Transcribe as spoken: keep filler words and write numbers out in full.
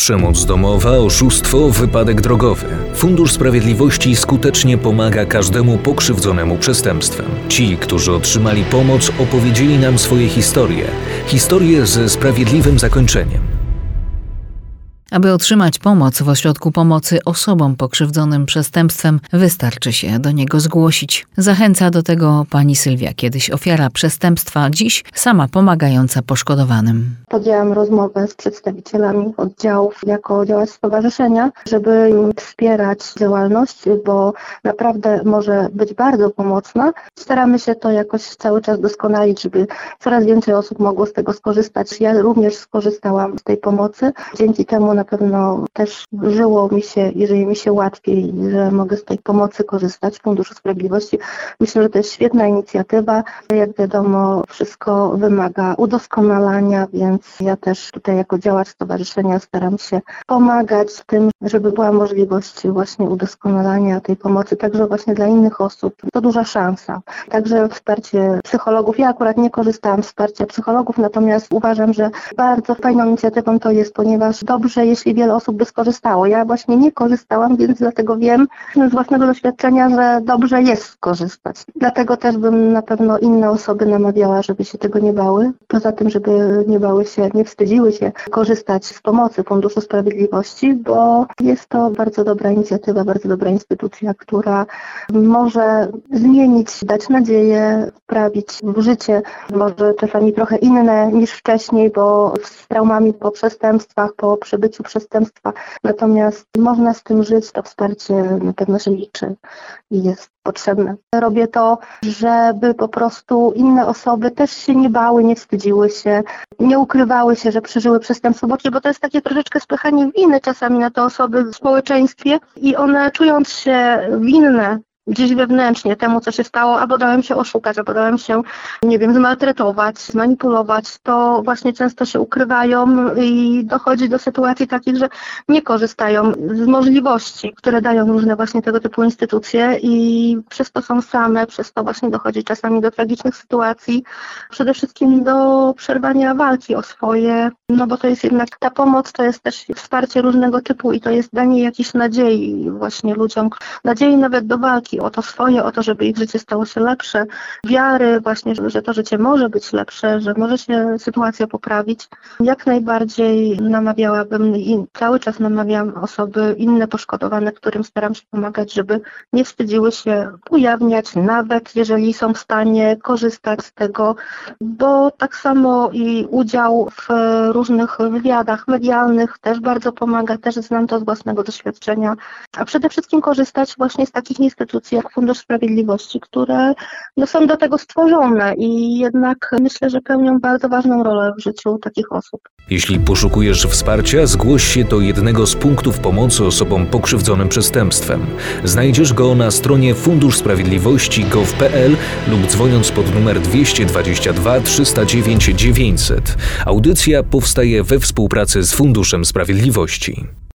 Przemoc domowa, oszustwo, wypadek drogowy. Fundusz Sprawiedliwości skutecznie pomaga każdemu pokrzywdzonemu przestępstwem. Ci, którzy otrzymali pomoc, opowiedzieli nam swoje historie. Historie ze sprawiedliwym zakończeniem. Aby otrzymać pomoc w ośrodku pomocy osobom pokrzywdzonym przestępstwem, wystarczy się do niego zgłosić. Zachęca do tego pani Sylwia, kiedyś ofiara przestępstwa, dziś sama pomagająca poszkodowanym. Podjęłam rozmowę z przedstawicielami oddziałów jako działacz stowarzyszenia, żeby im wspierać działalność, bo naprawdę może być bardzo pomocna. Staramy się to jakoś cały czas doskonalić, żeby coraz więcej osób mogło z tego skorzystać. Ja również skorzystałam z tej pomocy. Dzięki temu na pewno też żyło mi się, jeżeli mi się łatwiej, że mogę z tej pomocy korzystać w Funduszu Sprawiedliwości. Myślę, że to jest świetna inicjatywa. Jak wiadomo, wszystko wymaga udoskonalania, więc ja też tutaj jako działacz stowarzyszenia staram się pomagać w tym, żeby była możliwość właśnie udoskonalania tej pomocy, także właśnie dla innych osób. To duża szansa. Także wsparcie psychologów. Ja akurat nie korzystałam z wsparcia psychologów, natomiast uważam, że bardzo fajną inicjatywą to jest, ponieważ dobrze, jeśli wiele osób by skorzystało. Ja właśnie nie korzystałam, więc dlatego wiem z własnego doświadczenia, że dobrze jest skorzystać. Dlatego też bym na pewno inne osoby namawiała, żeby się tego nie bały. Poza tym, żeby nie bały się, nie wstydziły się korzystać z pomocy Funduszu Sprawiedliwości, bo jest to bardzo dobra inicjatywa, bardzo dobra instytucja, która może zmienić, dać nadzieję, wprawić w życie, może czasami trochę inne niż wcześniej, bo z traumami po przestępstwach, po przebyciu przestępstwa. Natomiast można z tym żyć, to wsparcie na pewno się liczy i jest potrzebne. Robię to, żeby po prostu inne osoby też się nie bały, nie wstydziły się, nie ukrywały się, że przeżyły przestępstwo, bo to jest takie troszeczkę spychanie winy czasami na te osoby w społeczeństwie i one, czując się winne gdzieś wewnętrznie temu, co się stało, albo dałem się oszukać, albo dałem się, nie wiem, zmaltretować, zmanipulować, to właśnie często się ukrywają i dochodzi do sytuacji takich, że nie korzystają z możliwości, które dają różne właśnie tego typu instytucje i przez to są same, przez to właśnie dochodzi czasami do tragicznych sytuacji, przede wszystkim do przerwania walki o swoje, no bo to jest jednak, ta pomoc to jest też wsparcie różnego typu i to jest danie jakiejś nadziei właśnie ludziom, nadziei nawet do walki o to swoje, o to, żeby ich życie stało się lepsze, wiary właśnie, że to życie może być lepsze, że może się sytuacja poprawić. Jak najbardziej namawiałabym i cały czas namawiam osoby inne poszkodowane, którym staram się pomagać, żeby nie wstydziły się ujawniać, nawet jeżeli są w stanie korzystać z tego, bo tak samo i udział w różnych wywiadach medialnych też bardzo pomaga, też znam to z własnego doświadczenia, a przede wszystkim korzystać właśnie z takich instytucji jak Fundusz Sprawiedliwości, które no, są do tego stworzone i jednak myślę, że pełnią bardzo ważną rolę w życiu takich osób. Jeśli poszukujesz wsparcia, zgłoś się do jednego z punktów pomocy osobom pokrzywdzonym przestępstwem. Znajdziesz go na stronie fundusz sprawiedliwości kropka gov kropka p l lub dzwoniąc pod numer dwieście dwadzieścia dwa trzysta dziewięć dziewięćset. Audycja powstaje we współpracy z Funduszem Sprawiedliwości.